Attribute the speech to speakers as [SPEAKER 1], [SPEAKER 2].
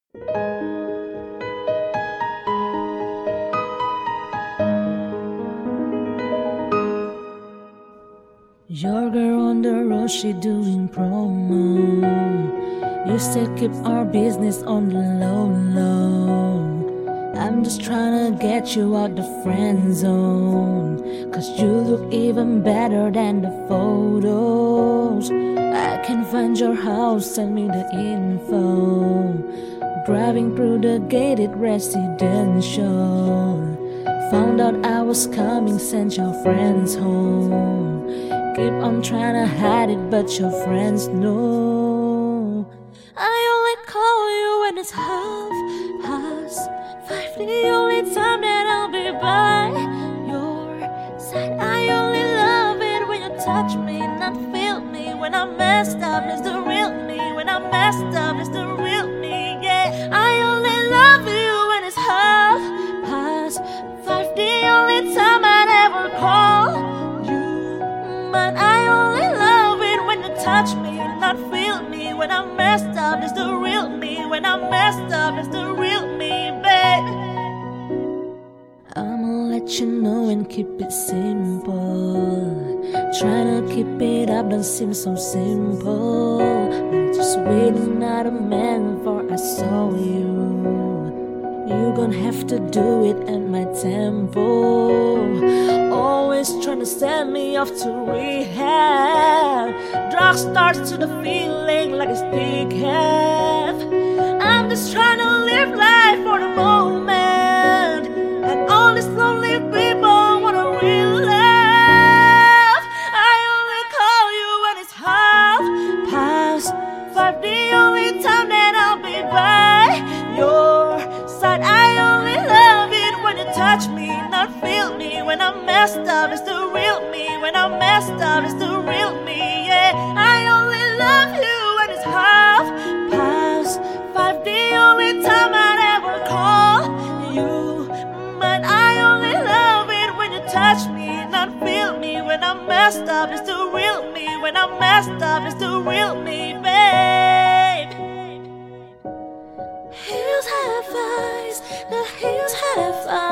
[SPEAKER 1] Your girl on the road, she doing promo. You said keep our business on the low. I'm just trying to get you out the friend zone, 'cause you look even better than the photos. I can find your house, send me the info. Driving through the gated residential, found out I was coming, sent your friends home. Keep on trying to hide it, but your friends know. I only call you when it's 5:30, the only time that I'll be by your side. I only love it when you touch me, not feel me. When I'm messed up, it's the real me. When I'm messed up, it's the real me, yeah. I only love you when it's 5:30, the only time I'd ever call you. But I only love it when you touch me, not feel me. When I'm messed up, it's the real me. When I'm messed up, it's the real me, babe. I'ma let you know and keep it simple. Trying to keep it up don't seem so simple. I'm just waiting out a man before I saw you. You gon' have to do it at my tempo. Always trying to send me off to rehab. Drug starts to the feeling like it's decaf. I'm just trying to live life for the moment, and all these lonely people want a real love. I only call you when it's 5:30, the only time that I'll be by your side. I only love it when you touch me, not feel me. When I'm messed up, it's the real me. When I'm messed up, it's the real me, yeah. I only love you when it's 5:30, the only time I'd ever call you. But I only love it when you touch me, not feel me. When I'm messed up, it's the real me. When I'm messed up, it's the real me, babe. Hills have eyes, the hills have eyes.